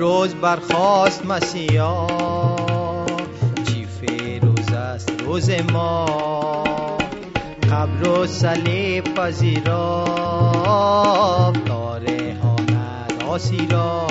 امروز برخاست مسیحا، چی فیروز است روز ما. قبر و صلیب پذیرا، تاریخاند آسیرا.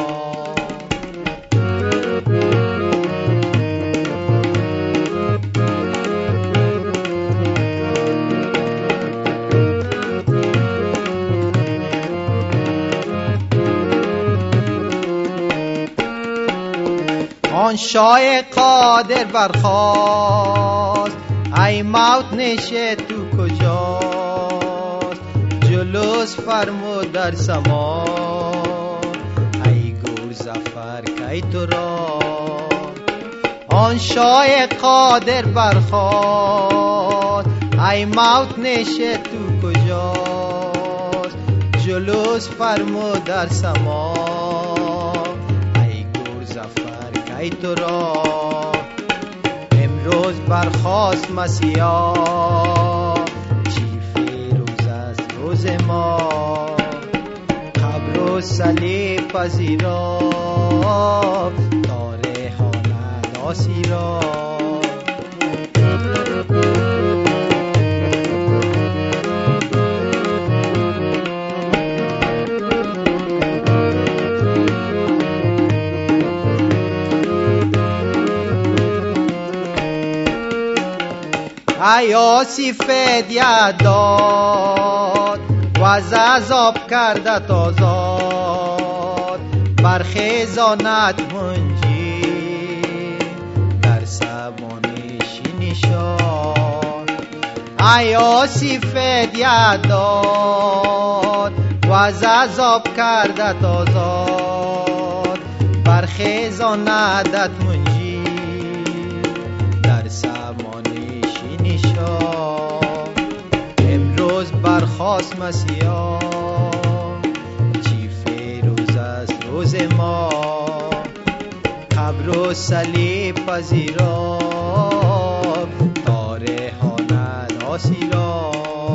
آن شاه قادر برخاست، ای موت نشه تو کجاست؟ جلوس فرمود در سما، ای گور زفر کی تو را. آن شاه قادر برخاست، ای موت نشه تو کجاست؟ جلوس فرمود در سما، ای گور زفر کی تو را. امروز برخاست مسیحا، چی فیروز است روز ما. قبر و صلیب پذیرا، تاریخاند آسیرا. ای آسیف فدیه داد و از عذاب کردت آزاد، برخیزانت منجی در سبانش نشان. ای آسیف فدیه داد و از عذاب کردت آزاد، برخیزانت منجی در سبانش نشان. امروز برخاست مسیحا، چی فیروز است روز ما. قبر و صلیب پذیرا، تاریخاند آسیرا.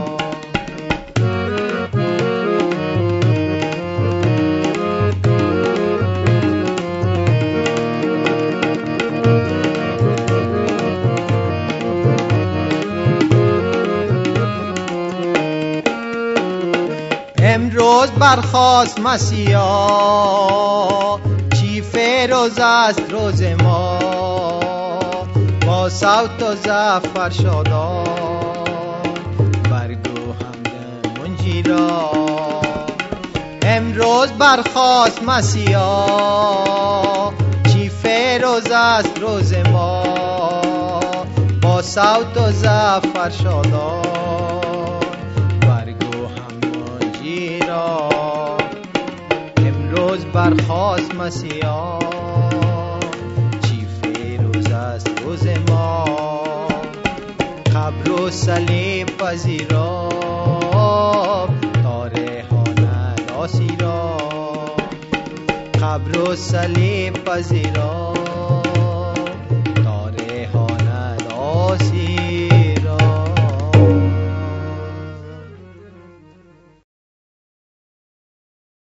امروز برخاست مسیحا، چی فیروز است روز ما. با صوت و زفر شادان، برگو حمد منجی را. امروز برخاست مسیحا، چی فیروز است روز ما. با صوت و زفر شادان، امروز برخاست مسیحا، چی فیروز است روز ما. قبر و صلیب پذیرا، تاریخاند آسیرا. قبر و صلیب پذیرا،